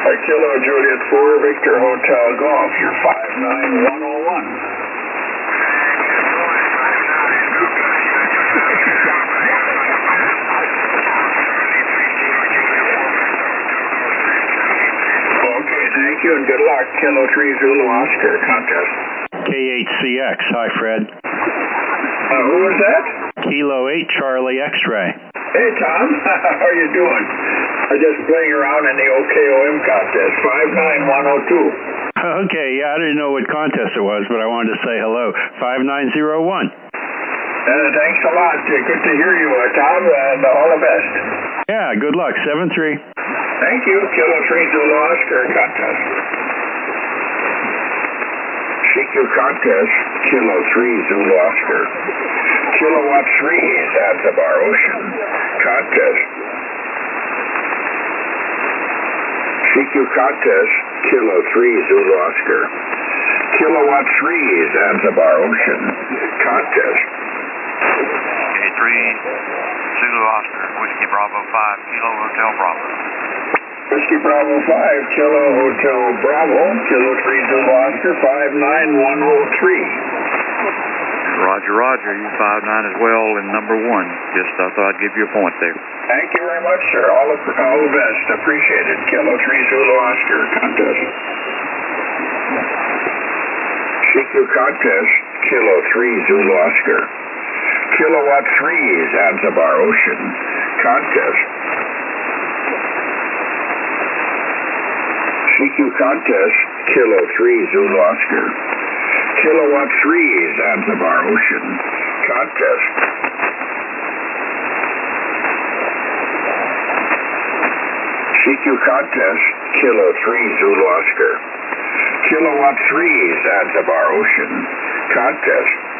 Kilo Juliet 4, Victor Hotel Golf, you're 59101. Thank you and good luck. Kilo 3 Zulu Oscar contest. KHCX. Hi, Fred. Who was that? Kilo 8 Charlie X-Ray. Hey, Tom. How are you doing? I'm just playing around in the OKOM contest. 59102. Okay, yeah, I didn't know what contest it was, but I wanted to say hello. 5901. Thanks a lot. Good to hear you, Tom, and all the best. Yeah, good luck. 7-3. Thank you. Kilo 3 Zulu Oscar contest. CQ contest, Kilo 3 Zulu Oscar. Kilowatt 3 Zanzibar Ocean contest. CQ contest, Kilo 3 Zulu Oscar. Kilowatt 3 Zanzibar Ocean contest. K3 Zulu Oscar, Whiskey Bravo 5, Kilo Hotel Bravo. Whiskey Bravo 5, Kilo Hotel Bravo, Kilo 3 Zulu Oscar, 59103. Roger, Roger, you 5-9 as well in number 1. Just thought I'd give you a point there. Thank you very much, sir. All the best. Appreciate it. Kilo 3 Zulu Oscar contest. CQ contest, Kilo 3 Zulu Oscar. Kilowatt 3 Zanzibar Ocean contest. CQ contest, Kilo 3 Zulu Oscar. Kilowatt 3 Zanzibar Ocean contest. CQ contest, Kilo 3 Zulu Oscar. Kilowatt 3 Zanzibar Ocean contest.